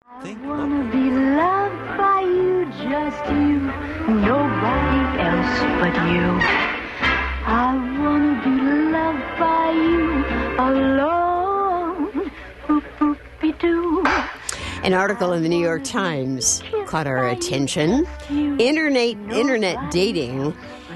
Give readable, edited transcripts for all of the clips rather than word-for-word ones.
I wanna be loved by you, just you, nobody else but you. I wanna be loved by you alone. Boop, boop-be-doo. An article in the New York Times caught our attention. Internet dating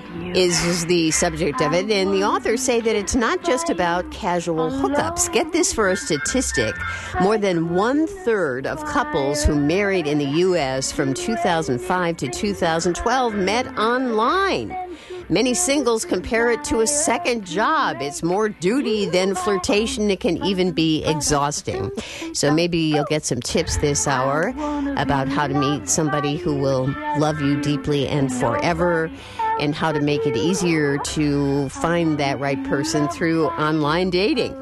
is the subject of it, and the authors say that it's not just about casual hookups. Get this for a statistic. More than 1/3 of couples who married in the U.S. from 2005 to 2012 met online. Many singles compare it to a second job. It's more duty than flirtation. It can even be exhausting. So maybe you'll get some tips this hour about how to meet somebody who will love you deeply and forever, and how to make it easier to find that right person through online dating.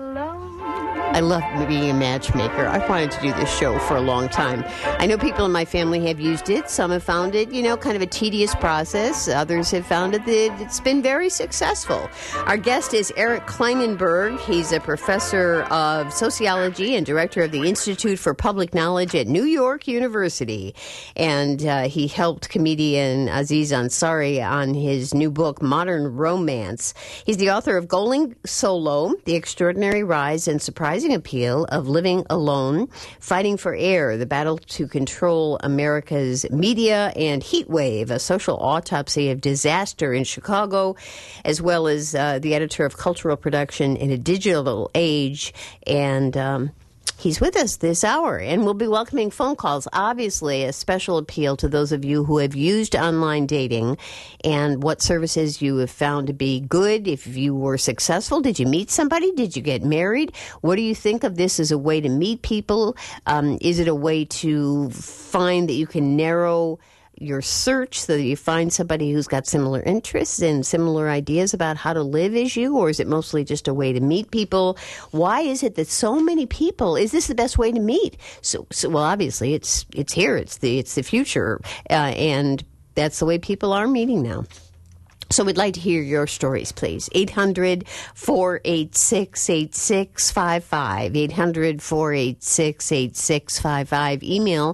I love being a matchmaker. I've wanted to do this show for a long time. I know people in my family have used it. Some have found it, kind of a tedious process. Others have found it that it's been very successful. Our guest is Eric Klinenberg. He's a professor of sociology and director of the Institute for Public Knowledge at New York University. And he helped comedian Aziz Ansari on his new book, Modern Romance. He's the author of Going Solo, The Extraordinary Rise and Surprising Appeal of Living Alone, Fighting for Air, the Battle to Control America's Media, and Heat Wave, a social autopsy of disaster in Chicago, as well as the editor of Cultural Production in a Digital Age. And he's with us this hour, and we'll be welcoming phone calls. Obviously, a special appeal to those of you who have used online dating and what services you have found to be good. If you were successful, did you meet somebody? Did you get married? What do you think of this as a way to meet people? Is it a way to find that you can narrow your search so that you find somebody who's got similar interests and similar ideas about how to live as you, or is it mostly just a way to meet people? Why is it that so many people, is this the best way to meet? So well, obviously it's here, it's the future, and that's the way people are meeting now. So we'd like to hear your stories, please. 800-486-8655. 800-486-8655. Email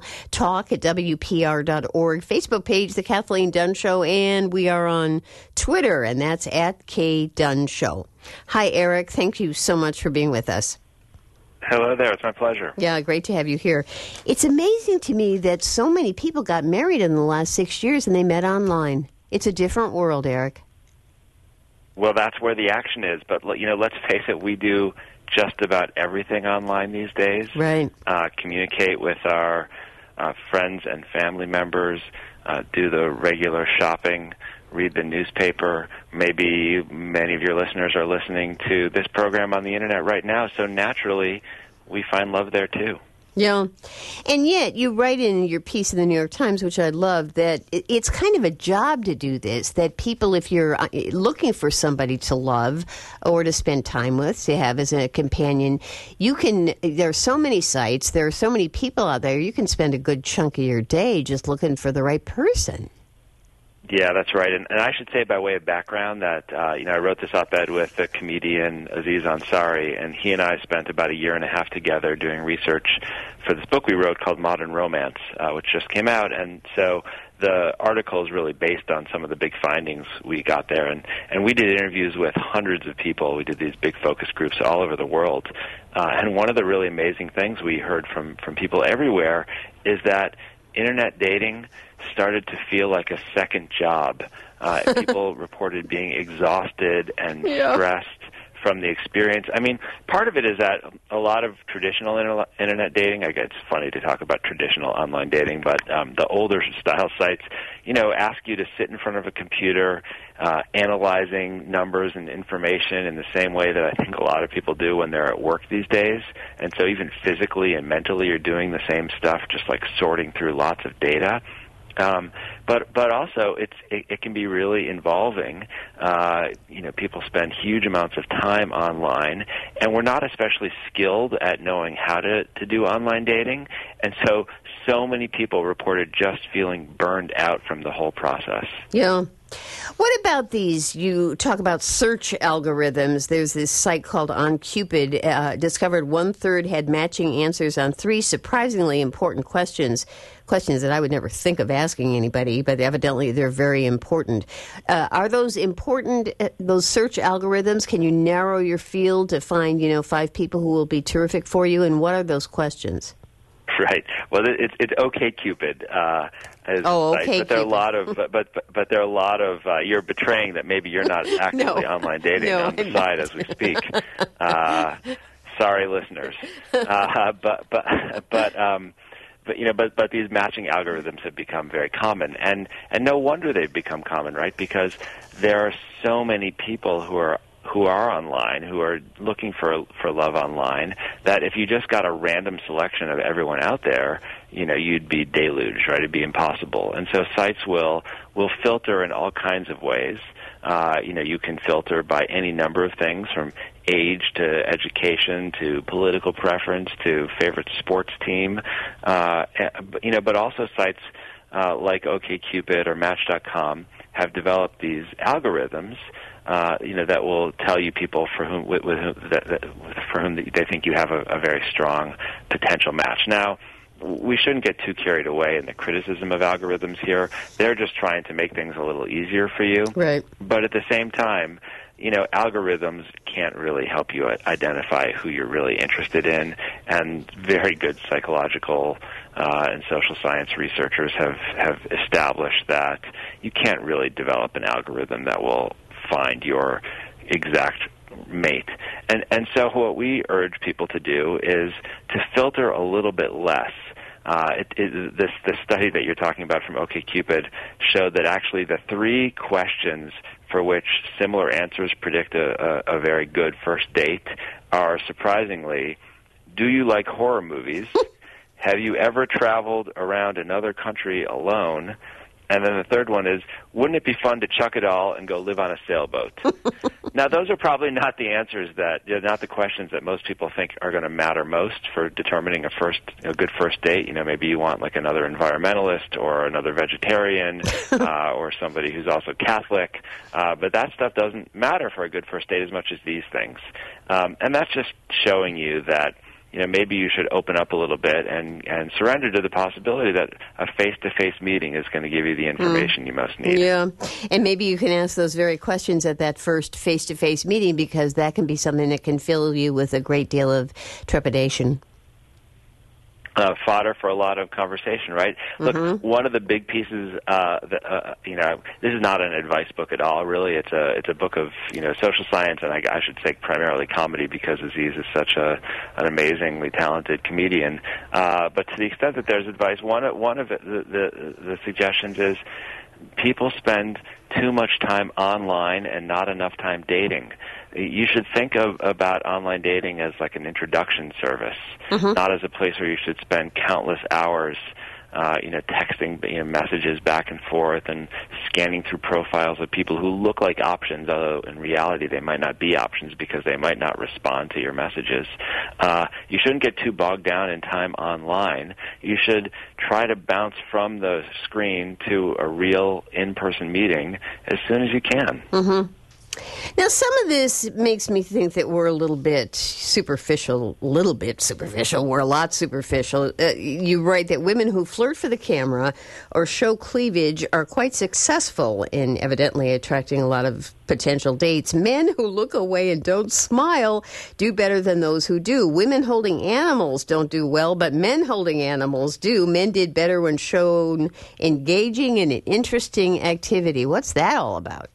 talk@wpr.org. Facebook page, The Kathleen Dunn Show. And we are on Twitter, and that's @KDunn Hi, Eric. Thank you so much for being with us. Hello there. It's my pleasure. Yeah, great to have you here. It's amazing to me that so many people got married in the last 6 years and they met online. It's a different world, Eric. Well, that's where the action is. But, let's face it, we do just about everything online these days. Right. Communicate with our friends and family members, do the regular shopping, read the newspaper. Maybe many of your listeners are listening to this program on the Internet right now, so naturally we find love there too. Yeah. And yet you write in your piece in the New York Times, which I love, that it's kind of a job to do this, that people, if you're looking for somebody to love or to spend time with, to have as a companion, there are so many sites, there are so many people out there, you can spend a good chunk of your day just looking for the right person. Yeah, that's right. And I should say by way of background that, I wrote this op-ed with the comedian Aziz Ansari, and he and I spent about a year and a half together doing research for this book we wrote called Modern Romance, which just came out. And so the article is really based on some of the big findings we got there. And we did interviews with hundreds of people. We did these big focus groups all over the world. And one of the really amazing things we heard from people everywhere is that Internet dating started to feel like a second job. People reported being exhausted and stressed from the experience. I mean, part of it is that a lot of traditional Internet dating, I guess it's funny to talk about traditional online dating, but the older style sites, ask you to sit in front of a computer, analyzing numbers and information in the same way that I think a lot of people do when they're at work these days. And so even physically and mentally you're doing the same stuff, just like sorting through lots of data. But also it can be really involving. People spend huge amounts of time online, and we're not especially skilled at knowing how to do online dating. And so many people reported just feeling burned out from the whole process. Yeah. What about these? You talk about search algorithms. There's this site called OnCupid, discovered 1/3 had matching answers on 3 surprisingly important questions that I would never think of asking anybody, but evidently they're very important. Are those important, those search algorithms? Can you narrow your field to find, 5 people who will be terrific for you? And what are those questions? Right. Well, it's OkCupid. Okay. But there are a lot of but there are a lot of you're betraying that maybe you're not actively online dating on the side as we speak. Sorry, listeners. But these matching algorithms have become very common, and no wonder they've become common, right? Because there are so many people who are online, who are looking for love online, that if you just got a random selection of everyone out there, you'd be deluged, right? It'd be impossible. And so sites will filter in all kinds of ways. You can filter by any number of things, from age to education to political preference to favorite sports team. But also sites like OkCupid or Match.com have developed these algorithms that will tell you people for whom they think you have a very strong potential match. Now, we shouldn't get too carried away in the criticism of algorithms here. They're just trying to make things a little easier for you. Right. But at the same time, algorithms can't really help you identify who you're really interested in, and very good psychological and social science researchers have established that you can't really develop an algorithm that will find your exact mate. And so what we urge people to do is to filter a little bit less. The study that you're talking about from OkCupid showed that actually the 3 questions for which similar answers predict a very good first date are, surprisingly, do you like horror movies? Have you ever traveled around another country alone? And then the third one is, wouldn't it be fun to chuck it all and go live on a sailboat? Now, those are probably not the answers not the questions that most people think are going to matter most for determining a good first date. Maybe you want like another environmentalist or another vegetarian or somebody who's also Catholic. But that stuff doesn't matter for a good first date as much as these things. And that's just showing you that maybe you should open up a little bit and surrender to the possibility that a face-to-face meeting is going to give you the information you most need. Yeah, and maybe you can ask those very questions at that first face-to-face meeting, because that can be something that can fill you with a great deal of trepidation. Fodder for a lot of conversation, right? Look, one of the big pieces this is not an advice book at all, really. It's a book of, social science, and I should say primarily comedy, because Aziz is such an amazingly talented comedian. But to the extent that there's advice, one of the suggestions is people spend too much time online and not enough time dating. You should think about online dating as like an introduction service, not as a place where you should spend countless hours, texting messages back and forth and scanning through profiles of people who look like options, although in reality they might not be options because they might not respond to your messages. You shouldn't get too bogged down in time online. You should try to bounce from the screen to a real in-person meeting as soon as you can. Now, some of this makes me think that we're a little bit superficial. We're a lot superficial. You write that women who flirt for the camera or show cleavage are quite successful in evidently attracting a lot of potential dates. Men who look away and don't smile do better than those who do. Women holding animals don't do well, but men holding animals do. Men did better when shown engaging in an interesting activity. What's that all about?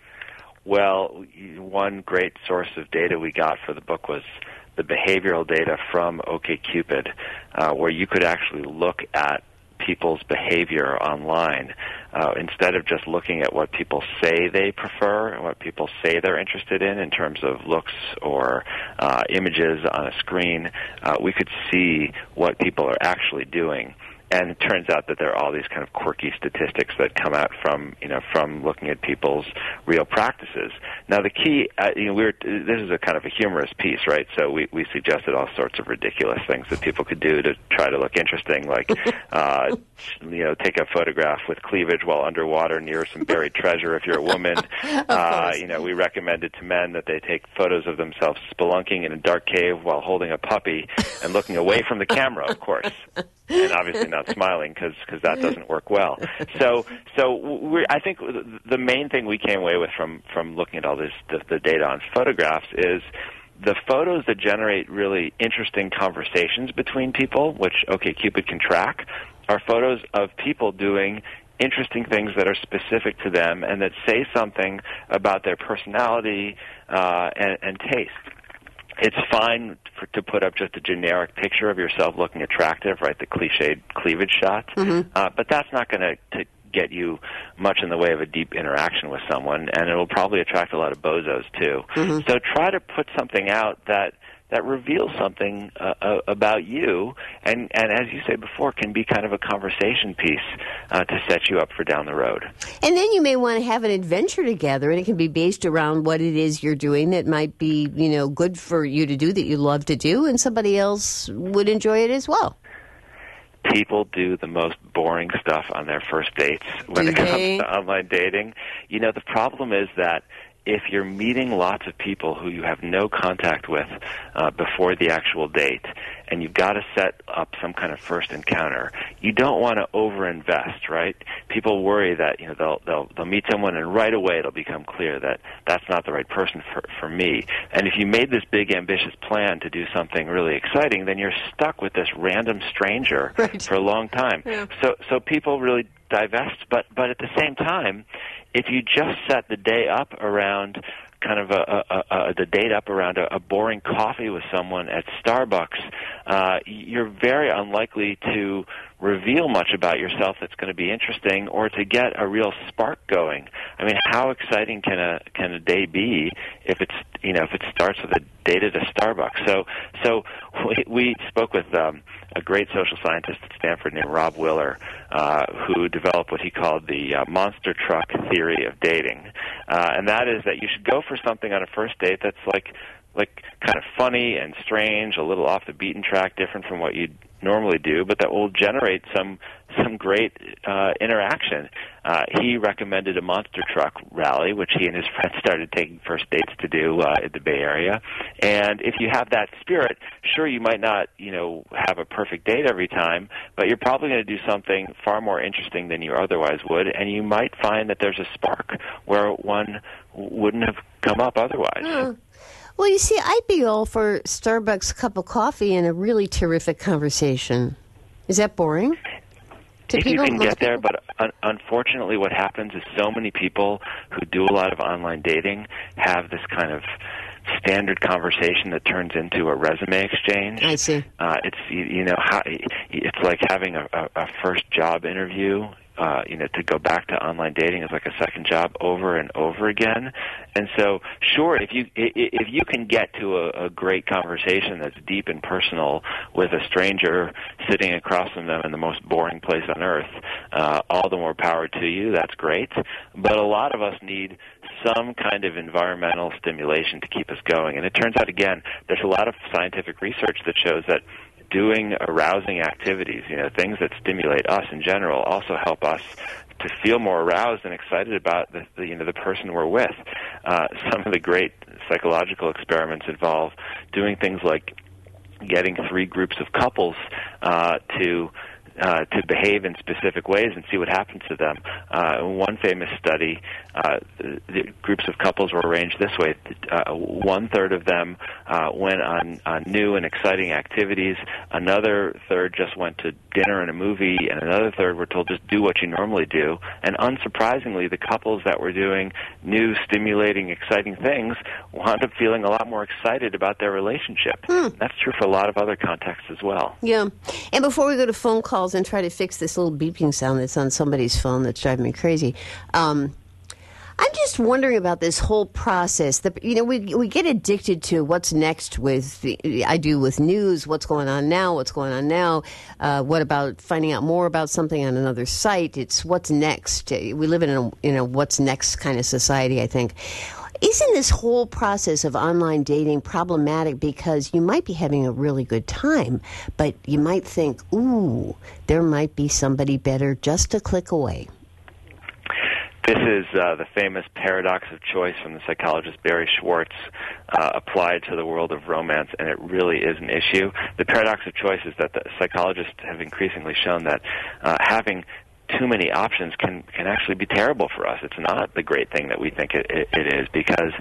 Well, one great source of data we got for the book was the behavioral data from OkCupid, where you could actually look at people's behavior online instead of just looking at what people say they prefer and what people say they're interested in terms of looks or images on a screen. We could see what people are actually doing. And it turns out that there are all these kind of quirky statistics that come out from looking at people's real practices. Now, the key, this is a kind of a humorous piece, right? So we suggested all sorts of ridiculous things that people could do to try to look interesting, like take a photograph with cleavage while underwater near some buried treasure if you're a woman. We recommended to men that they take photos of themselves spelunking in a dark cave while holding a puppy and looking away from the camera, of course. And obviously not smiling because that doesn't work well. So I think the main thing we came away with from looking at all this the data on photographs is the photos that generate really interesting conversations between people, which OkCupid can track, are photos of people doing interesting things that are specific to them and that say something about their personality and taste. It's fine to put up just a generic picture of yourself looking attractive, right, the cliched cleavage shot, but that's not going to get you much in the way of a deep interaction with someone, and it will probably attract a lot of bozos, too. So try to put something out that reveals something about you, and as you said before, can be kind of a conversation piece to set you up for down the road. And then you may want to have an adventure together, and it can be based around what it is you're doing that might be, good for you to do, that you love to do, and somebody else would enjoy it as well. People do the most boring stuff on their first dates when it comes to online dating. The problem is that if you're meeting lots of people who you have no contact with before the actual date, and you've got to set up some kind of first encounter, you don't want to overinvest, right? People worry that they'll meet someone and right away it'll become clear that that's not the right person for me. And if you made this big ambitious plan to do something really exciting, then you're stuck with this random stranger for a long time. Yeah. So people really divest, but at the same time, if you just set the day up around kind of the date up around a boring coffee with someone at Starbucks, you're very unlikely to reveal much about yourself that's going to be interesting or to get a real spark going. I mean, how exciting can a day be if it starts with a date at a Starbucks? So we spoke with a great social scientist at Stanford named Rob Willer, who developed what he called the monster truck theory of dating, and that is that you should go for something on a first date that's like kind of funny and strange, a little off the beaten track, different from what you'd normally do, but that will generate some great interaction. He recommended a monster truck rally, which he and his friends started taking first dates to do in the Bay Area. And if you have that spirit, sure, you might not, have a perfect date every time, but you're probably going to do something far more interesting than you otherwise would, and you might find that there's a spark where one wouldn't have come up otherwise. Well, you see, I'd be all for Starbucks cup of coffee and a really terrific conversation. Is that boring? If you can get there, but unfortunately what happens is so many people who do a lot of online dating have this kind of standard conversation that turns into a resume exchange. I see. It's like having a first job interview. To go back to online dating is like a second job over and over again. And so, sure, if you can get to a great conversation that's deep and personal with a stranger sitting across from them in the most boring place on earth, all the more power to you. That's great. But a lot of us need some kind of environmental stimulation to keep us going. And it turns out, again, there's a lot of scientific research that shows that doing arousing activities, things that stimulate us in general, also help us to feel more aroused and excited about the person we're with. Some of the great psychological experiments involve doing things like getting 3 groups of couples to behave in specific ways and see what happens to them. One famous study, the groups of couples were arranged this way. 1/3 of them went on new and exciting activities. Another third just went to dinner and a movie, and another third were told just do what you normally do. And unsurprisingly, the couples that were doing new, stimulating, exciting things wound up feeling a lot more excited about their relationship. That's true for a lot of other contexts as well. Yeah. And before we go to phone calls and try to fix this little beeping sound that's on somebody's phone that's driving me crazy, I'm just wondering about this whole process. We get addicted to what's next with news, what's going on now. What about finding out more about something on another site? It's what's next. We live in a what's next kind of society, I think. Isn't this whole process of online dating problematic because you might be having a really good time, but you might think, ooh, there might be somebody better just a click away? This is the famous paradox of choice from the psychologist Barry Schwartz applied to the world of romance, and it really is an issue. The paradox of choice is that the psychologists have increasingly shown that having too many options can actually be terrible for us. It's not the great thing that we think it is, because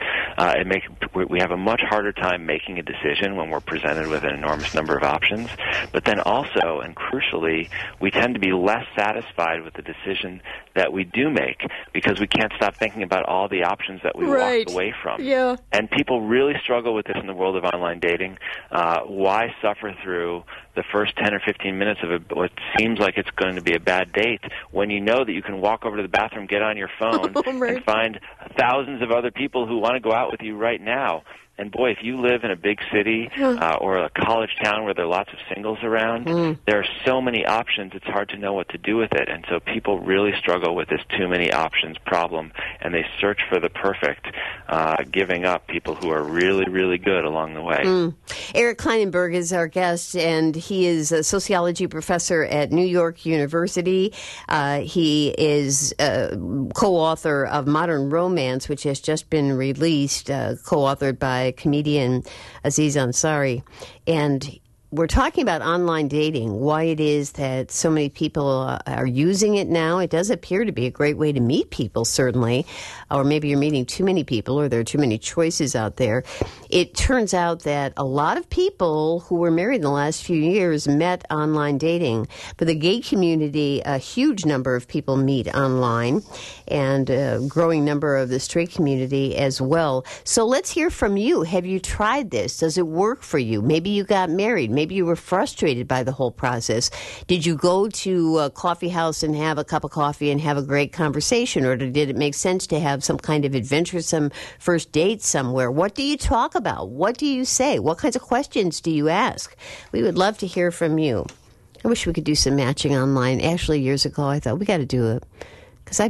we have a much harder time making a decision when we're presented with an enormous number of options. But then also, and crucially, we tend to be less satisfied with the decision that we do make because we can't stop thinking about all the options that we walked away from. Yeah. And people really struggle with this in the world of online dating. Why suffer through the first 10 or 15 minutes of what seems like it's going to be a bad date when you know that you can walk over to the bathroom, get on your phone, and find thousands of other people who want to go out with you right now? And boy, if you live in a big city or a college town where there are lots of singles around, there are so many options, it's hard to know what to do with it. And so people really struggle with this too many options problem, and they search for the perfect, giving up people who are really, really good along the way. Eric Klinenberg is our guest, and he is a sociology professor at New York University. He is co-author of Modern Romance, which has just been released, co-authored by comedian Aziz Ansari. And we're talking about online dating, why it is that so many people are using it now. It does appear to be a great way to meet people, certainly, or maybe you're meeting too many people or there are too many choices out there. It turns out that a lot of people who were married in the last few years met online dating. For the gay community, a huge number of people meet online, and a growing number of the straight community as well. So let's hear from you. Have you tried this? Does it work for you? Maybe you got married. Maybe you were frustrated by the whole process. Did you go to a coffee house and have a cup of coffee and have a great conversation, or did it make sense to have some kind of adventuresome first date somewhere? What do you talk about? What do you say? What kinds of questions do you ask? We would love to hear from you. I wish we could do some matching online. Actually, years ago, I thought we got to do it because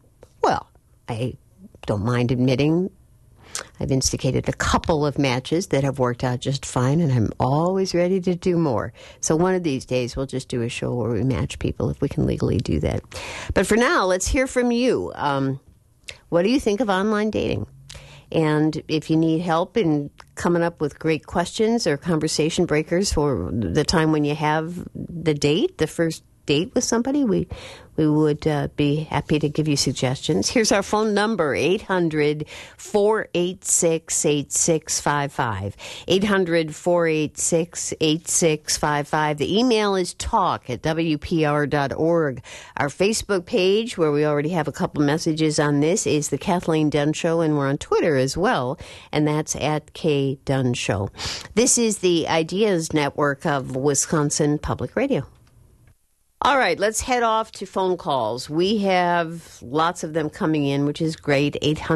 I don't mind admitting I've instigated a couple of matches that have worked out just fine, and I'm always ready to do more. So one of these days, we'll just do a show where we match people if we can legally do that. But for now, let's hear from you. What do you think of online dating? And if you need help in coming up with great questions or conversation breakers for the time when you have the first date with somebody, we would be happy to give you suggestions. Here's our phone number, 800-486-8655. 800-486-8655. The email is talk@wpr.org. Our Facebook page, where we already have a couple messages on this, is The Kathleen Dunn Show, and we're on Twitter as well, and that's @KDunn Show. This is the Ideas Network of Wisconsin Public Radio. All right, let's head off to phone calls. We have lots of them coming in, which is great.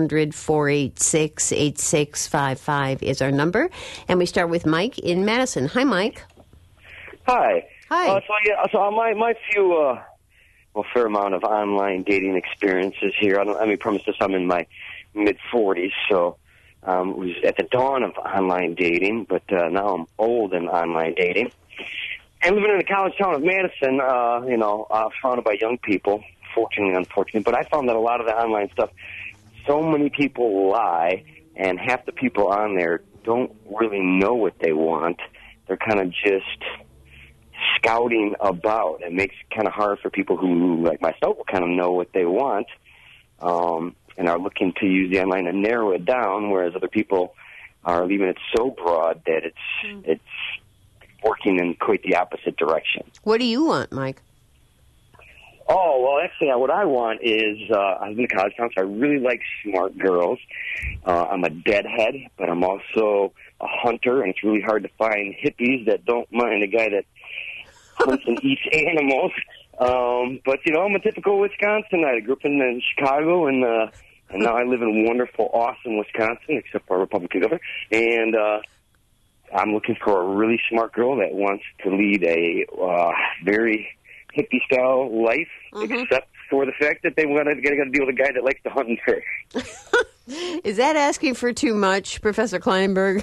800-486-8655 is our number. And we start with Mike in Madison. Hi, Mike. Hi. Hi. So my few, fair amount of online dating experiences here. I mean, premise this, I'm in my mid-40s, so it was at the dawn of online dating, but now I'm old in online dating. And living in the college town of Madison, surrounded by young people, fortunately and unfortunately. But I found that a lot of the online stuff, so many people lie, and half the people on there don't really know what they want. They're kind of just scouting about. It makes it kind of hard for people who, like myself, will kind of know what they want and are looking to use the online to narrow it down, whereas other people are leaving it so broad that it's working in quite the opposite direction. What do you want, Mike? Oh, well, actually, what I want is, I'm in college town, so I really like smart girls. I'm a deadhead, but I'm also a hunter, and it's really hard to find hippies that don't mind a guy that hunts and eats animals. But, I'm a typical Wisconsinite. I grew up in Chicago, and And now I live in wonderful, awesome Wisconsin, except for our Republican governor. And I'm looking for a really smart girl that wants to lead a very hippie-style life, except for the fact that they got to deal with a guy that likes to hunt and fish. Is that asking for too much, Professor Kleinberg?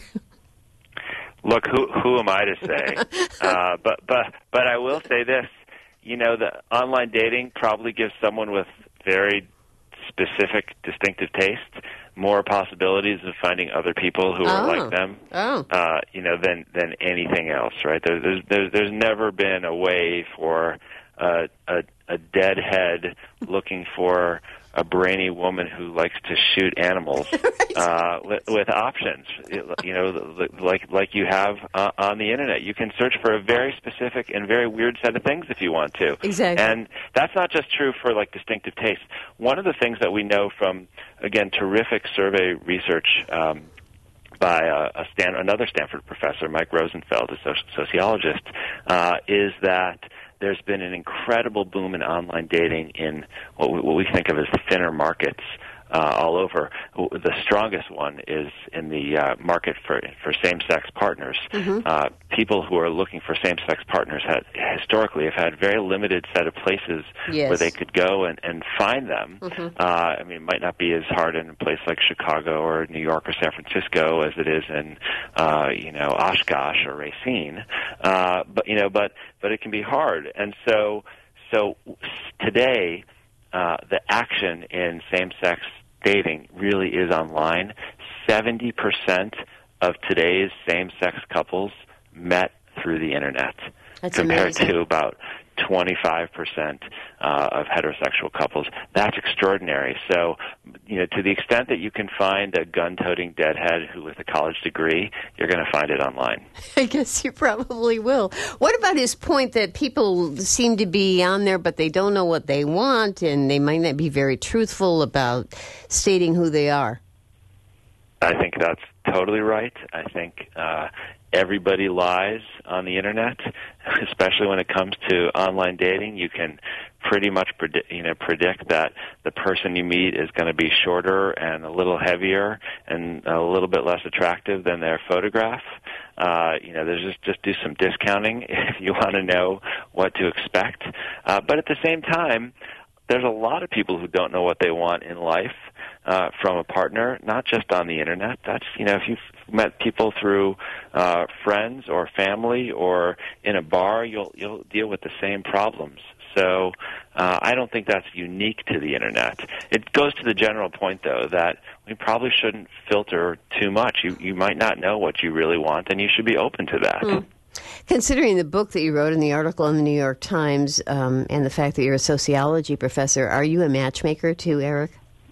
Look, who am I to say? But I will say this. You know, the online dating probably gives someone with very specific, distinctive taste more possibilities of finding other people who are like them. You know, than anything else, right? There's never been a way for a deadhead looking for a brainy woman who likes to shoot animals with options, you know, like you have on the internet. You can search for a very specific and very weird set of things if you want to. Exactly. And that's not just true for like distinctive tastes. One of the things that we know from, again, terrific survey research by another Stanford professor, Mike Rosenfeld, a sociologist, is that there's been an incredible boom in online dating in what we think of as the thinner markets all over. The strongest one is in the market for same-sex partners. People who are looking for same-sex partners historically have had very limited set of places where they could go and find them. I mean, it might not be as hard in a place like Chicago or New York or San Francisco as it is in you know, Oshkosh or Racine, but it can be hard. And so today the action in same-sex dating really is online. 70% of today's same-sex couples met through the internet. That's compared amazing. to about 25% of heterosexual couples. That's extraordinary. So, you know, to the extent that you can find a gun-toting deadhead who with a college degree, you're going to find it online. I guess you probably will. What about his point that people seem to be on there, but they don't know what they want, and they might not be very truthful about stating who they are? I think that's totally right. I think everybody lies on the internet, especially when it comes to online dating. You can pretty much predict that the person you meet is going to be shorter and a little heavier and a little bit less attractive than their photograph. You know, there's just do some discounting if you want to know what to expect. But at the same time, there's a lot of people who don't know what they want in life from a partner, not just on the internet. That's, you know, if you've met people through friends or family or in a bar, you'll deal with the same problems. So I don't think that's unique to the internet. It goes to the general point, though, that we probably shouldn't filter too much. You might not know what you really want, and you should be open to that. Considering the book that you wrote and the article in the New York Times and the fact that you're a sociology professor, are you a matchmaker too, Eric?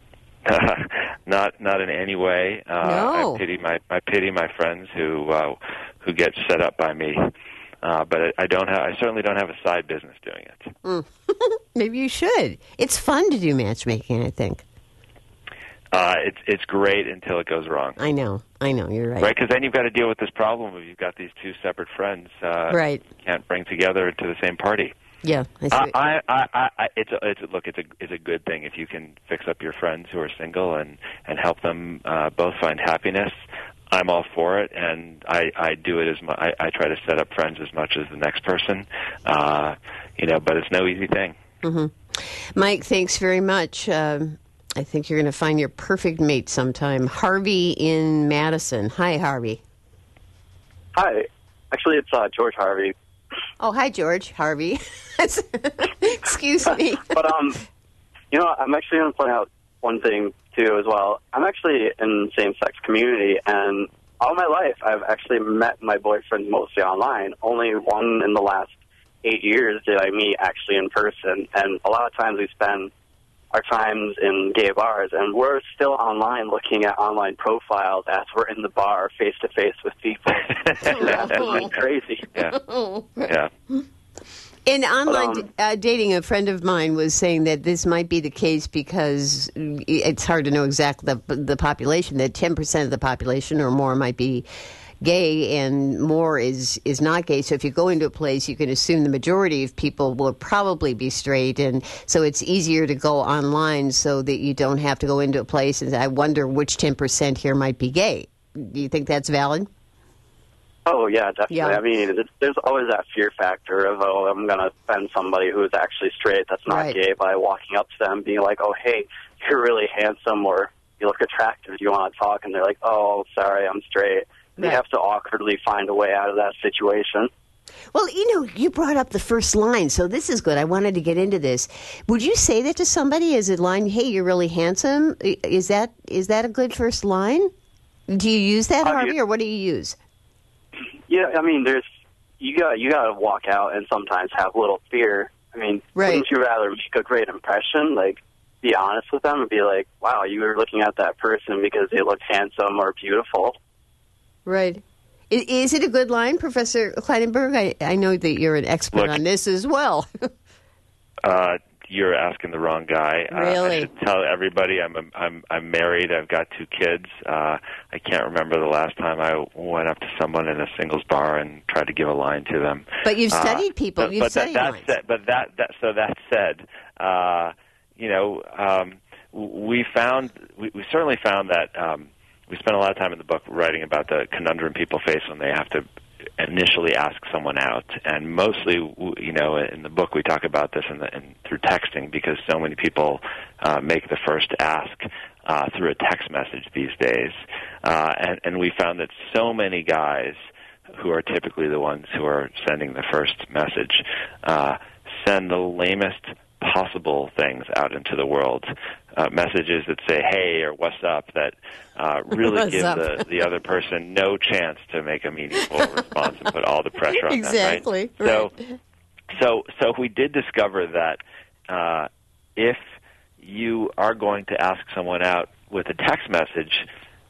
Not in any way. No. I pity my friends who get set up by me. But I certainly don't have a side business doing it. Maybe you should. It's fun to do matchmaking, I think. It's great until it goes wrong. I know, you're right. Right, because then you've got to deal with this problem of you've got these two separate friends. Right. You can't bring together into the same party. Yeah, It's a good thing if you can fix up your friends who are single and help them both find happiness. I'm all for it, and I do it as much. I try to set up friends as much as the next person, you know. But it's no easy thing. Mike, thanks very much. I think you're going to find your perfect mate sometime. Harvey in Madison. Hi, Harvey. Hi. Actually, it's George Harvey. Oh, hi, George Harvey. Excuse me. But, you know, I'm actually going to point out one thing, too, as well. I'm actually in the same-sex community, and all my life I've actually met my boyfriend mostly online. Only one in the last 8 years did I meet actually in person, and a lot of times we spend our times in gay bars, and we're still online looking at online profiles as we're in the bar face-to-face with people. It's absolutely crazy. Yeah. In online dating, a friend of mine was saying that this might be the case because it's hard to know exactly the population, that 10% of the population or more might be gay and more is not gay. So if you go into a place, you can assume the majority of people will probably be straight, and so it's easier to go online so that you don't have to go into a place and say, I wonder which 10% here might be gay. Do you think that's valid? Oh, yeah, definitely. Yeah. I mean, there's always that fear factor of, oh, I'm going to offend somebody who's actually straight that's not Right. gay by walking up to them, being like, oh, hey, you're really handsome, or you look attractive, do you want to talk? And they're like, oh, sorry, I'm straight. They Right. have to awkwardly find a way out of that situation. Well, you brought up the first line, so this is good. I wanted to get into this. Would you say that to somebody as a line, hey, you're really handsome? Is that a good first line? Do you use that, Harvey, or what do you use? Yeah, I mean, you got to walk out and sometimes have a little fear. I mean, Right. wouldn't you rather make a great impression, like be honest with them and be like, wow, you were looking at that person because they looked handsome or beautiful? Right. Is it a good line, Professor Kleidenberg? I know that you're an expert Look, on this as well. You're asking the wrong guy. Really? I should tell everybody I'm married. I've got 2 kids. I can't remember the last time I went up to someone in a singles bar and tried to give a line to them. But you've studied people. You've studied lines. That said, we certainly found that we spent a lot of time in the book writing about the conundrum people face when they have to initially ask someone out, and mostly, in the book we talk about this through texting, because so many people make the first ask through a text message these days, and we found that so many guys who are typically the ones who are sending the first message send the lamest possible things out into the world, messages that say "Hey" or "What's up," that really give the other person no chance to make a meaningful response and put all the pressure on exactly. them. Right? Right. So we did discover that if you are going to ask someone out with a text message,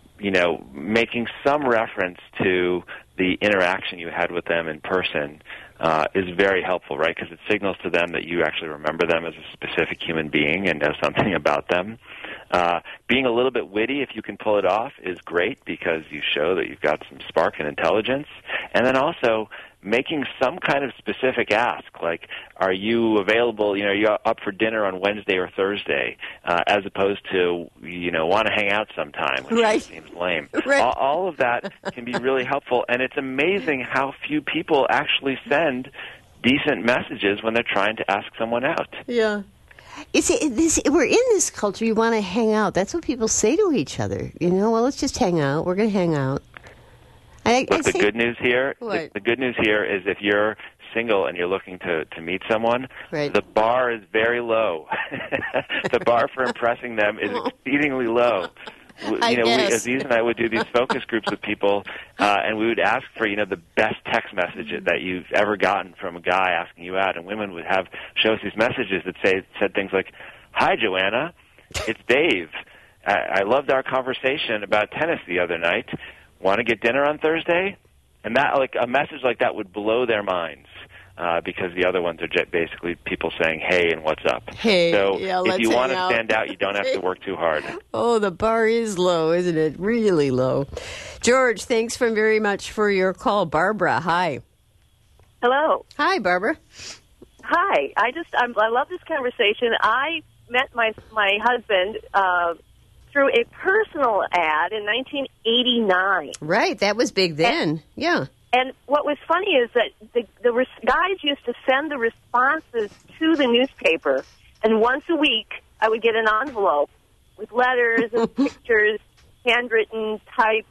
making some reference to the interaction you had with them in person is very helpful, right? Because it signals to them that you actually remember them as a specific human being and know something about them. Being a little bit witty, if you can pull it off, is great because you show that you've got some spark and intelligence. And then also making some kind of specific ask, like, are you available, are you up for dinner on Wednesday or Thursday, as opposed to, want to hang out sometime, which right. seems lame. Right. All of that can be really helpful, and it's amazing how few people actually send decent messages when they're trying to ask someone out. Yeah. We're in this culture, you want to hang out. That's what people say to each other. Well, let's just hang out. We're going to hang out. The good news here, what? the good news here is if you're single and you're looking to meet someone, right. the bar is very low. The bar for impressing them is exceedingly low. Aziz and I would do these focus groups with people, and we would ask for, the best text message that you've ever gotten from a guy asking you out, and women would show us these messages that said things like, "Hi, Joanna, it's Dave. I loved our conversation about tennis the other night. Want to get dinner on Thursday?" And that, a message like that would blow their minds. Because the other ones are basically people saying, "Hey," and "What's up?" Hey, so yeah, if you want to hang out. stand out, you don't have to work too hard. Oh, the bar is low, isn't it? Really low. George, thanks very much for your call. Barbara, hi. Hello. Hi, Barbara. Hi. I love this conversation. I met my husband through a personal ad in 1989. Right, that was big then. Yeah. And what was funny is that the guys used to send the responses to the newspaper, and once a week I would get an envelope with letters and pictures, handwritten, typed,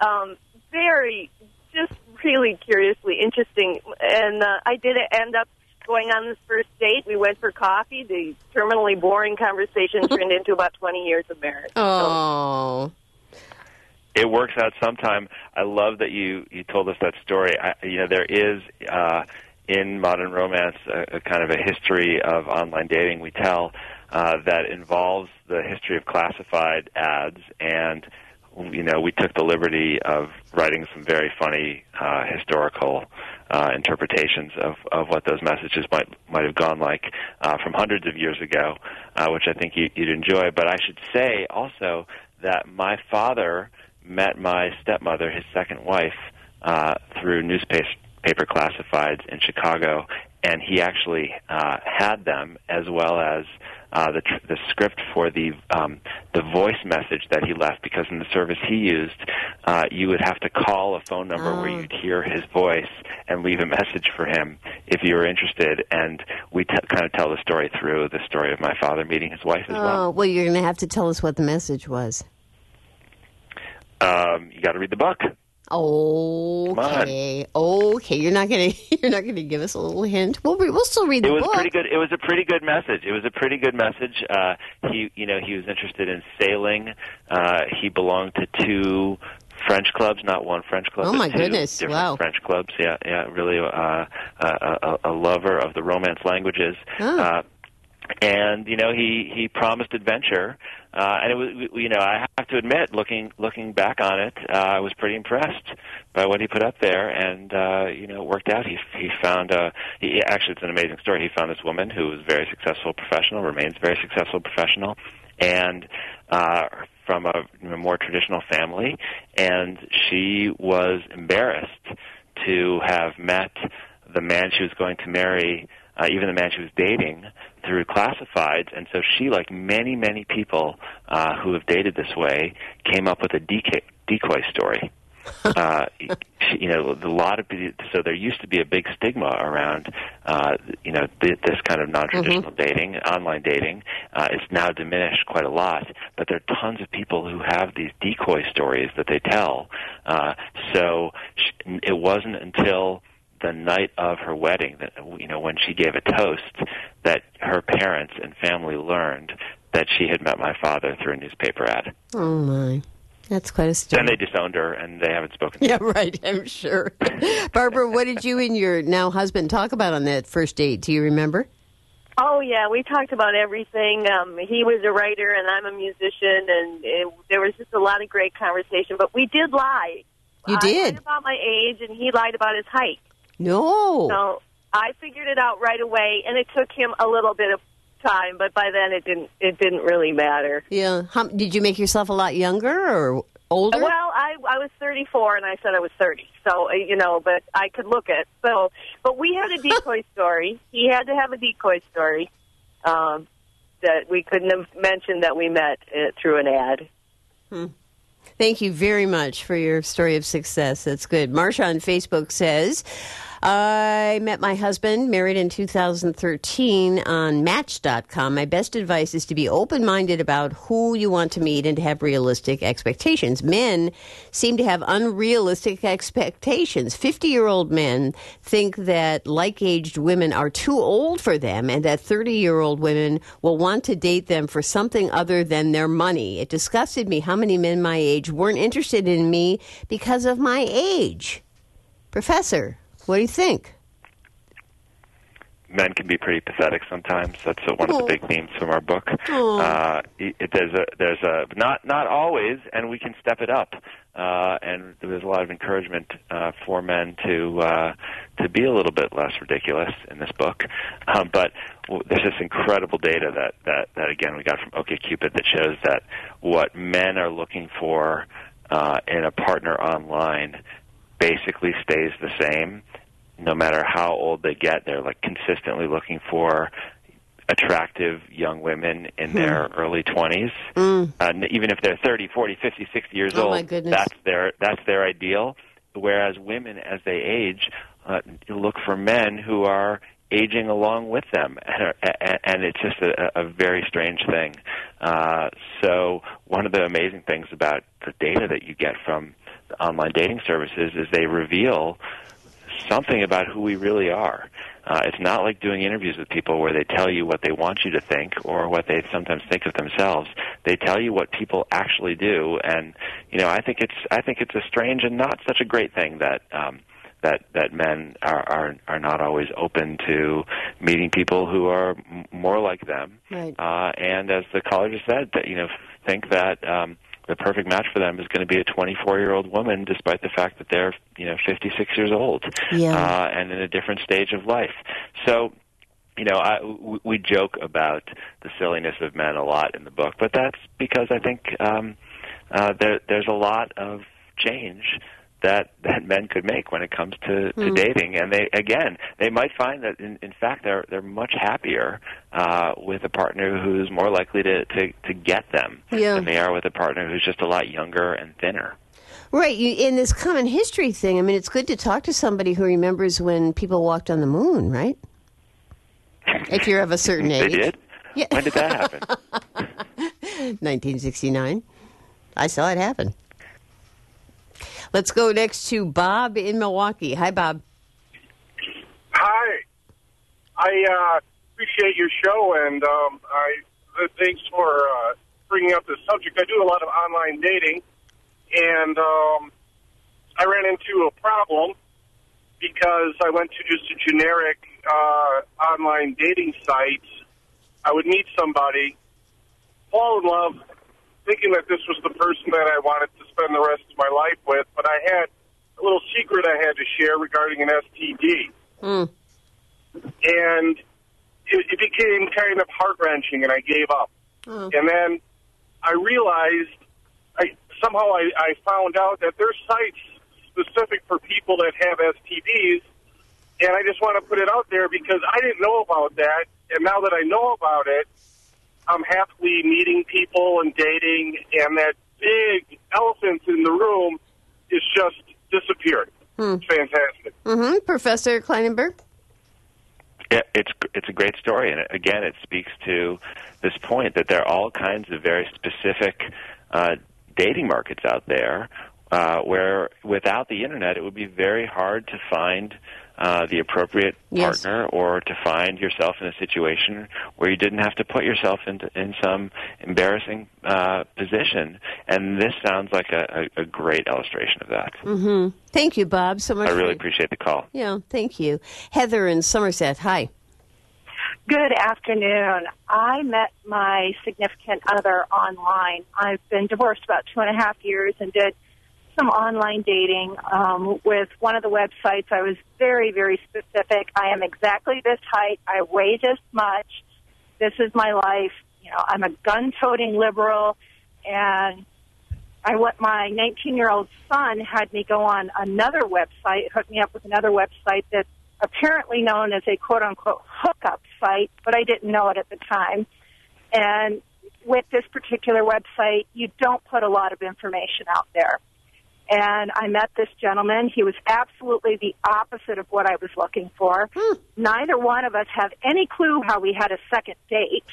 just really curiously interesting. And I did end up going on this first date. We went for coffee. The terminally boring conversation turned into about 20 years of marriage. Oh. It works out sometime. I love that you told us that story. There is in modern romance a kind of a history of online dating we tell that involves the history of classified ads, and we took the liberty of writing some very funny historical interpretations of what those messages might have gone like from hundreds of years ago, which I think you'd enjoy. But I should say also that my father met my stepmother, his second wife, through newspaper classifieds in Chicago, and he actually had them as well as the script for the voice message that he left, because in the service he used, you would have to call a phone number where you'd hear his voice and leave a message for him if you were interested. And we kind of tell the story through the story of my father meeting his wife as well. Well, you're going to have to tell us what the message was. You got to read the book. Okay. You're not gonna give us a little hint. We'll still read the book. It was pretty good. It was a pretty good message. He was interested in sailing. He belonged to 2 French clubs, not one French club. Oh my but 2 goodness! different Wow. French clubs. Yeah. Really a lover of the Romance languages. Oh. And he promised adventure, and it was, I have to admit, looking back on it, I was pretty impressed by what he put up there, and it worked out. He found actually, it's an amazing story. He found this woman who was a very successful professional, remains a very successful professional, and from a more traditional family, and she was embarrassed to have met the man she was going to marry, even the man she was dating, through classifieds. And so she, like many, many people who have dated this way, came up with a decoy story. A lot of so there used to be a big stigma around this kind of non-traditional dating, online dating. It's now diminished quite a lot, but there are tons of people who have these decoy stories that they tell. So it wasn't until the night of her wedding, that when she gave a toast, that her parents and family learned that she had met my father through a newspaper ad. Oh my, that's quite a story. Then they disowned her, and they haven't spoken to her. Yeah, right. I'm sure. Barbara, what did you and your now husband talk about on that first date? Do you remember? Oh, yeah, we talked about everything. He was a writer, and I'm a musician, and there was just a lot of great conversation. But we did lie. You did? I lied about my age, and he lied about his height. No. So I figured it out right away, and it took him a little bit of time, but by then it didn't really matter. Yeah. Did you make yourself a lot younger or older? Well, I was 34, and I said I was 30. So, but I could look it. So, but we had a decoy story. He had to have a decoy story that we couldn't have mentioned that we met through an ad. Thank you very much for your story of success. That's good. Marsha on Facebook says, I met my husband, married in 2013, on Match.com. My best advice is to be open-minded about who you want to meet and to have realistic expectations. Men seem to have unrealistic expectations. 50-year-old men think that like-aged women are too old for them and that 30-year-old women will want to date them for something other than their money. It disgusted me how many men my age weren't interested in me because of my age. Professor, what do you think? Men can be pretty pathetic sometimes. That's one of the big themes from our book. There's a not always, and we can step it up. And there's a lot of encouragement for men to be a little bit less ridiculous in this book. But there's this incredible data that again we got from OkCupid that shows that what men are looking for in a partner online basically stays the same. No matter how old they get, they're like consistently looking for attractive young women in their early 20s. Even if they're 30, 40, 50, 60 years old, my goodness. that's their ideal. Whereas women, as they age, look for men who are aging along with them, and it's just a very strange thing. So one of the amazing things about the data that you get from the online dating services is they reveal something about who we really are. It's not like doing interviews with people where they tell you what they want you to think or what they sometimes think of themselves. They tell you what people actually do, and I think it's a strange and not such a great thing that men are not always open to meeting people who are more like them. Right. And as the caller just said, that think that the perfect match for them is going to be a 24-year-old woman, despite the fact that they're 56 years old, and in a different stage of life. So, we joke about the silliness of men a lot in the book, but that's because I think there's a lot of change that men could make when it comes to dating. And they might find that in fact they're much happier with a partner who's more likely to get them than they are with a partner who's just a lot younger and thinner. Right. In this common history thing, I mean, it's good to talk to somebody who remembers when people walked on the moon, right? If you're of a certain age. They did? Yeah. When did that happen? 1969. I saw it happen. Let's go next to Bob in Milwaukee. Hi, Bob. Hi. I appreciate your show, and thanks for bringing up this subject. I do a lot of online dating, and I ran into a problem because I went to just a generic online dating site. I would meet somebody, fall in love, thinking that this was the person that I wanted to spend the rest of my life with, but I had a little secret I had to share regarding an STD. And it became kind of heart-wrenching, and I gave up. And then I realized, I found out that there's sites specific for people that have STDs, and I just want to put it out there because I didn't know about that, and now that I know about it, I'm happily meeting people and dating, and that big elephant in the room is just disappeared. It's fantastic. Professor Kleinenberg? Yeah, it's a great story, and again, it speaks to this point that there are all kinds of very specific dating markets out there where without the Internet, it would be very hard to find the appropriate partner or to find yourself in a situation where you didn't have to put yourself in some embarrassing position. And this sounds like a great illustration of that. Thank you, Bob, so much. I really appreciate the call. Yeah, thank you. Heather in Somerset, hi. Good afternoon. I met my significant other online. I've been divorced about 2.5 years and did some online dating with one of the websites. I was very, very specific. I am exactly this height. I weigh this much. This is my life. You know, I'm a gun-toting liberal, and my 19-year-old son had me go on another website, hooked me up with another website that's apparently known as a quote-unquote hookup site, but I didn't know it at the time. And with this particular website, you don't put a lot of information out there. And I met this gentleman. He was absolutely the opposite of what I was looking for. Neither one of us have any clue how we had a second date.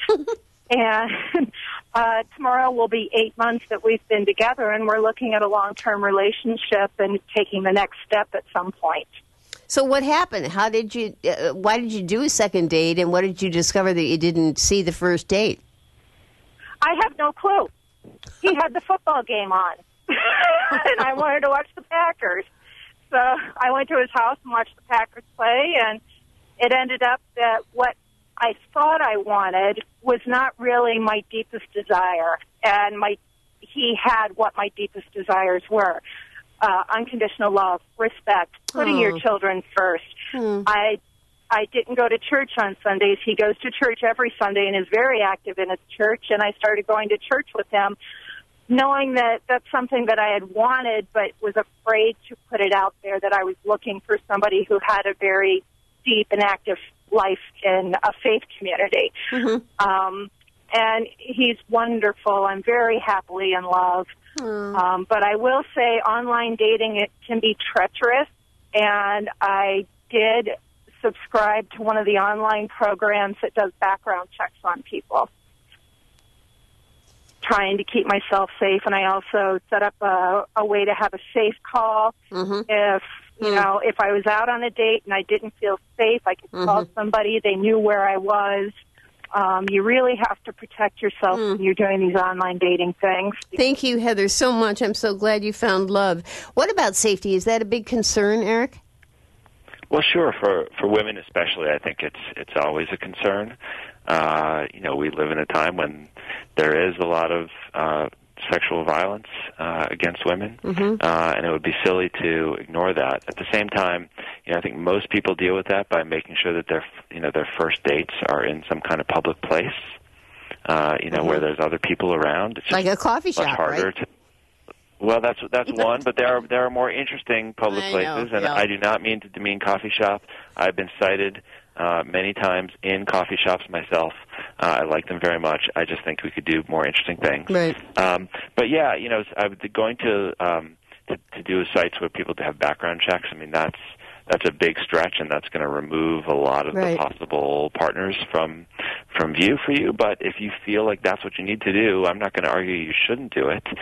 And tomorrow will be 8 months that we've been together, and we're looking at a long-term relationship and taking the next step at some point. So what happened? How did you? Why did you do a second date, and what did you discover that you didn't see the first date? I have no clue. He had the football game on, and I wanted to watch the Packers. So I went to his house and watched the Packers play, and it ended up that what I thought I wanted was not really my deepest desire, and he had what my deepest desires were. Unconditional love, respect, putting your children first. I didn't go to church on Sundays. He goes to church every Sunday and is very active in his church, and I started going to church with him, knowing that that's something that I had wanted but was afraid to put it out there, that I was looking for somebody who had a very deep and active life in a faith community. And he's wonderful. I'm very happily in love. But I will say online dating, it can be treacherous, and I did subscribe to one of the online programs that does background checks on people, trying to keep myself safe. And I also set up a way to have a safe call. If if I was out on a date and I didn't feel safe, I could call somebody. They knew where I was. You really have to protect yourself when you're doing these online dating things. Thank you, Heather, so much. I'm so glad you found love. What about safety? Is that a big concern, Eric? Well, sure. For women especially, I think it's always a concern. We live in a time when there is a lot of sexual violence against women, and it would be silly to ignore that. At the same time, I think most people deal with that by making sure that their first dates are in some kind of public place, where there's other people around. It's just like a coffee shop, much harder right? Well, that's one, but there are more interesting public places, and yeah. I do not mean to demean coffee shop. I've been cited many times in coffee shops myself. I like them very much. I just think we could do more interesting things. Right. But yeah, I was going to do sites where people have background checks. I mean, that's a big stretch, and that's going to remove a lot of the possible partners from view for you. But if you feel like that's what you need to do, I'm not going to argue you shouldn't do it.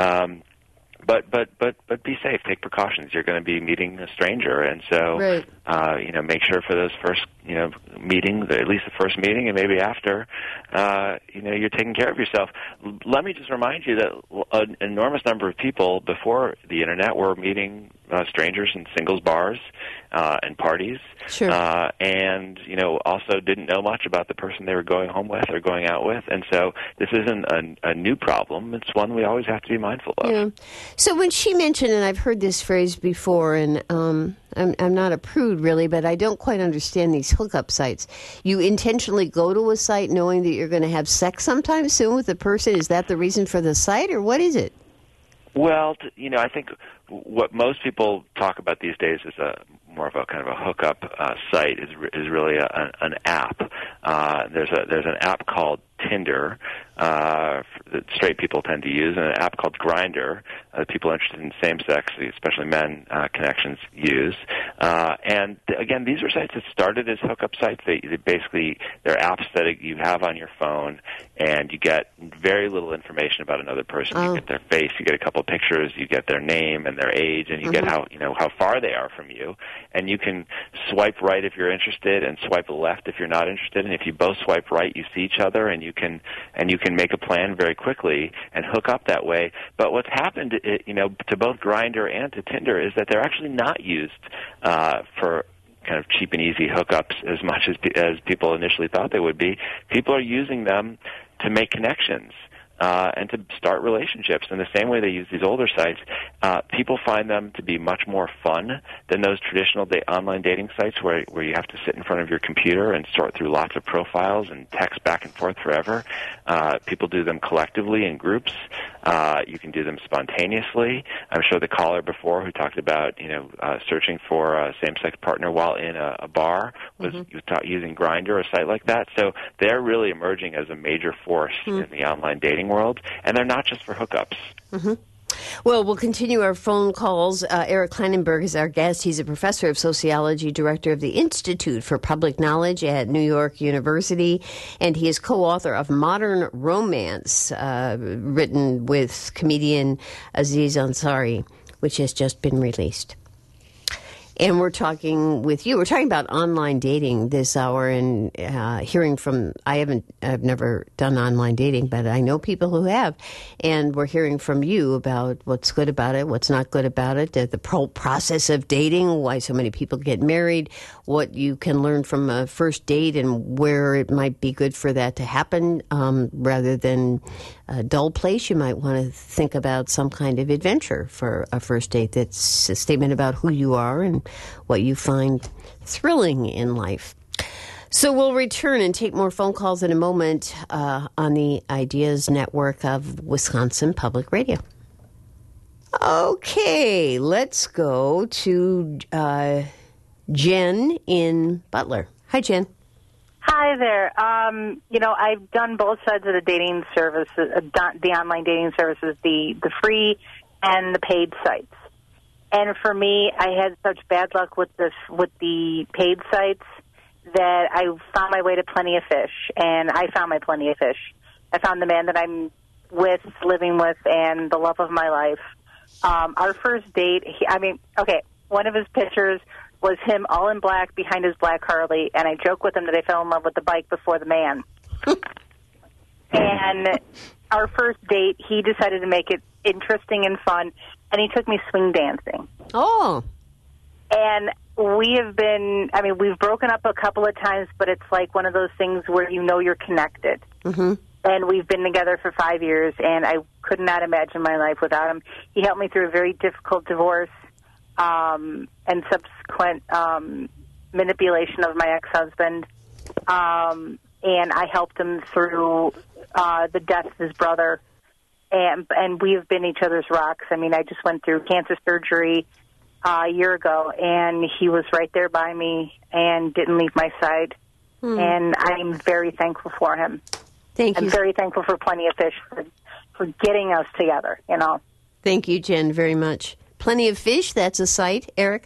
But be safe. Take precautions. You're going to be meeting a stranger, and so make sure for those first meetings, at least the first meeting, and maybe after, you're taking care of yourself. Let me just remind you that an enormous number of people before the internet were meeting strangers in singles bars and parties, and also didn't know much about the person they were going home with or going out with, and so this isn't a new problem. It's one we always have to be mindful of. Yeah. So when she mentioned, and I've heard this phrase before, and I'm not a prude really, but I don't quite understand these hookup sites. You intentionally go to a site knowing that you're going to have sex sometime soon with a person. Is that the reason for the site, or what is it? Well, I think what most people talk about these days is more of a kind of a hookup site is really an app. There's an app called Tinder that straight people tend to use, and an app called Grindr that people interested in same-sex, especially men, connections use. And again, these are sites that started as hookup sites. They're apps that you have on your phone, and you get very little information about another person. You get their face, you get a couple of pictures, you get their name and their age, and you get how far they are from you. And you can swipe right if you're interested, and swipe left if you're not interested. And if you both swipe right, you see each other, and you can make a plan very quickly and hook up that way. But what's happened, to both Grindr and to Tinder is that they're actually not used for kind of cheap and easy hookups as much as people initially thought they would be. People are using them to make connections. And to start relationships. In the same way they use these older sites, people find them to be much more fun than those traditional online dating sites where you have to sit in front of your computer and sort through lots of profiles and text back and forth forever. People do them collectively in groups. You can do them spontaneously. I'm sure the caller before who talked about searching for a same-sex partner while in a bar was using Grindr, a site like that. So they're really emerging as a major force in the online dating world, and they're not just for hookups. Mm-hmm. Well, we'll continue our phone calls. Eric Klinenberg is our guest. He's a professor of sociology, director of the Institute for Public Knowledge at New York University, and he is co-author of Modern Romance, written with comedian Aziz Ansari, which has just been released. And we're talking with you. We're talking about online dating this hour, and hearing from. I've never done online dating, but I know people who have, and we're hearing from you about what's good about it, what's not good about it, the process of dating, why so many people get married, what you can learn from a first date, and where it might be good for that to happen, rather than a dull place. You might want to think about some kind of adventure for a first date that's a statement about who you are and what you find thrilling in life. So we'll return and take more phone calls in a moment on the Ideas Network of Wisconsin Public Radio. Okay, let's go to Jen in Butler. Hi, Jen. Hi there. I've done both sides of the dating services, the online dating services, the free and the paid sites. And for me, I had such bad luck with the paid sites that I found my way to Plenty of Fish, and I found my Plenty of Fish. I found the man that I'm living with, and the love of my life. Our first date, one of his pictures was him all in black behind his black Harley, and I joke with him that I fell in love with the bike before the man. And our first date, he decided to make it interesting and fun, and he took me swing dancing. Oh. And we've broken up a couple of times, but it's like one of those things where you're connected. Mm-hmm. And we've been together for 5 years, and I could not imagine my life without him. He helped me through a very difficult divorce and subsequent manipulation of my ex-husband. And I helped him through the death of his brother. and we have been each other's rocks. I mean, I just went through cancer surgery a year ago, and he was right there by me and didn't leave my side. And I'm very thankful for him. Thank you. I'm very thankful for Plenty of Fish for getting us together, you know. Thank you, Jen, very much. Plenty of Fish, that's a site. Eric?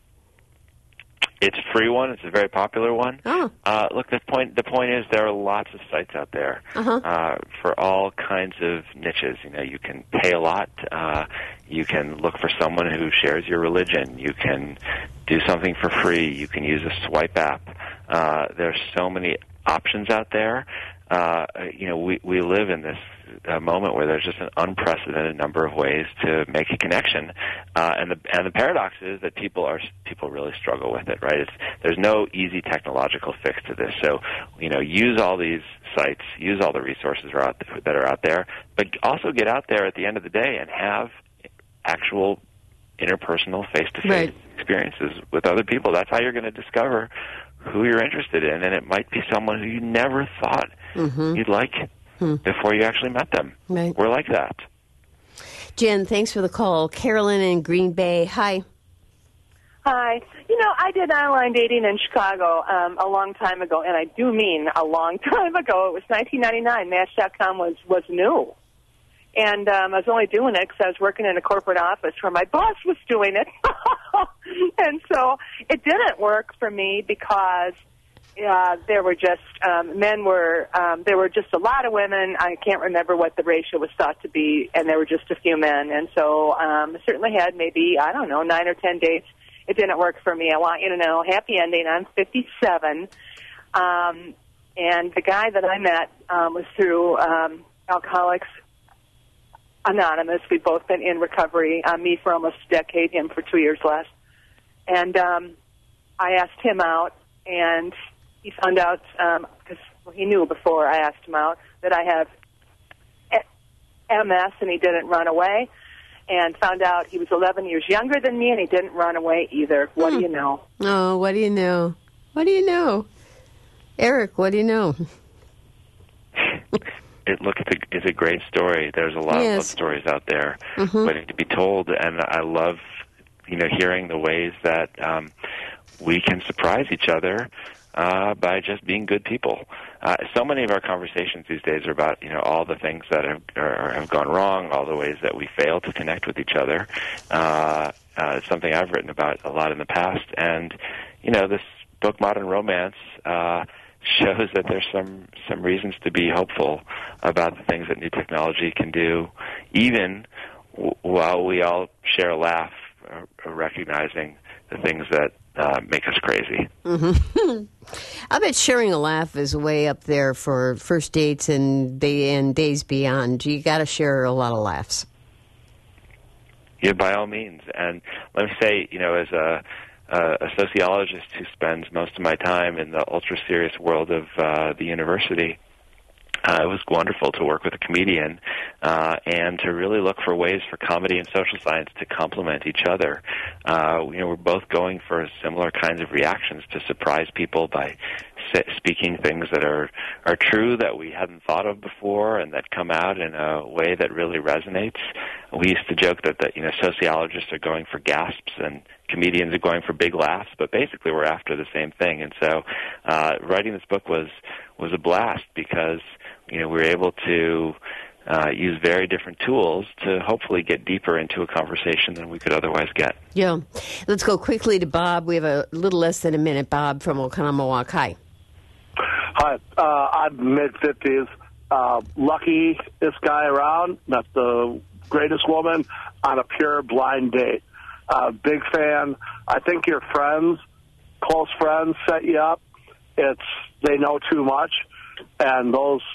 It's a free one. It's a very popular one. Oh. Look, the point is there are lots of sites out there for all kinds of niches. You know, you can pay a lot. You can look for someone who shares your religion. You can do something for free. You can use a swipe app. There's so many options out there. You know, we live in this moment where there's just an unprecedented number of ways to make a connection, and the paradox is that people really struggle with it. Right? There's no easy technological fix to this. So, you know, use all these sites, use all the resources that are out there, but also get out there at the end of the day and have actual interpersonal, face-to-face experiences with other people. That's how you're going to discover who you're interested in, and it might be someone who you never thought you'd like before you actually met them. Right. We're like that. Jen, thanks for the call. Carolyn in Green Bay, hi. Hi. You know, I did online dating in Chicago a long time ago, and I do mean a long time ago. It was 1999. Match.com was new. And I was only doing it because I was working in a corporate office where my boss was doing it. And so it didn't work for me because there were just there were just a lot of women. I can't remember what the ratio was thought to be, and there were just a few men. And so I certainly had maybe, 9 or 10 dates. It didn't work for me. I want you to know, happy ending. I'm 57. And the guy that I met was through Alcoholics Anonymous. We've both been in recovery, me for almost a decade, him for 2 years less. And I asked him out, and he found out, because he knew before I asked him out, that I have MS, and he didn't run away, and found out he was 11 years younger than me, and he didn't run away either. What do you know? Oh, what do you know? What do you know? Eric, what do you know? It's a great story. There's a lot of love stories out there waiting to be told, and I love, hearing the ways that we can surprise each other by just being good people. So many of our conversations these days are about, all the things that have gone wrong, all the ways that we fail to connect with each other. It's something I've written about a lot in the past, and this book, Modern Romance, shows that there's some reasons to be hopeful about the things that new technology can do, even while we all share a laugh, recognizing the things that make us crazy. I bet sharing a laugh is way up there for first dates and days beyond. You got to share a lot of laughs. Yeah, by all means. And let me say, as a sociologist who spends most of my time in the ultra-serious world of the university, it was wonderful to work with a comedian and to really look for ways for comedy and social science to complement each other. We're both going for similar kinds of reactions to surprise people by speaking things that are true that we hadn't thought of before and that come out in a way that really resonates. We used to joke that sociologists are going for gasps and comedians are going for big laughs, but basically we're after the same thing. And so writing this book was a blast because we were able to use very different tools to hopefully get deeper into a conversation than we could otherwise get. Yeah. Let's go quickly to Bob. We have a little less than a minute. Bob from Oconomowoc. Hi. Hi. I'm mid-50s. Luckiest guy around. Met the greatest woman on a pure blind date. Big fan. I think your friends, close friends, set you up. They know too much. And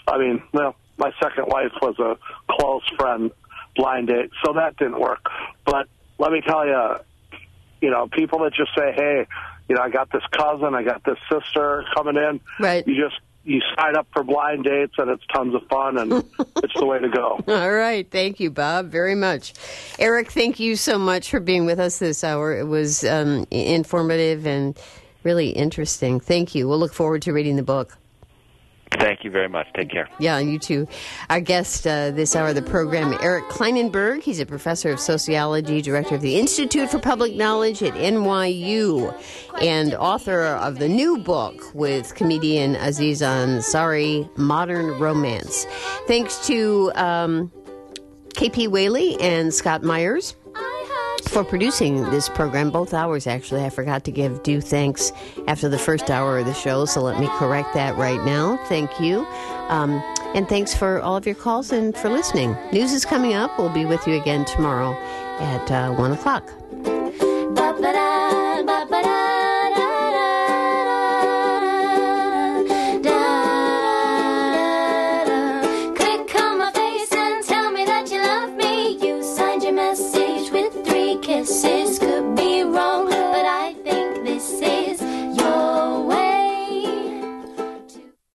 my second wife was a close friend blind date, so that didn't work. But let me tell you, people that just say, hey, I got this cousin, I got this sister coming in. Right. You sign up for blind dates, and it's tons of fun, and it's the way to go. All right. Thank you, Bob, very much. Eric, thank you so much for being with us this hour. It was informative and really interesting. Thank you. We'll look forward to reading the book. Thank you. Thank you very much. Take care. Yeah, you too. Our guest this hour of the program, Eric Kleinenberg. He's a professor of sociology, director of the Institute for Public Knowledge at NYU, and author of the new book with comedian Aziz Ansari, Modern Romance. Thanks to KP Whaley and Scott Myers for producing this program, both hours actually. I forgot to give due thanks after the first hour of the show, so let me correct that right now. Thank you. And thanks for all of your calls and for listening. News is coming up. We'll be with you again tomorrow at 1 o'clock.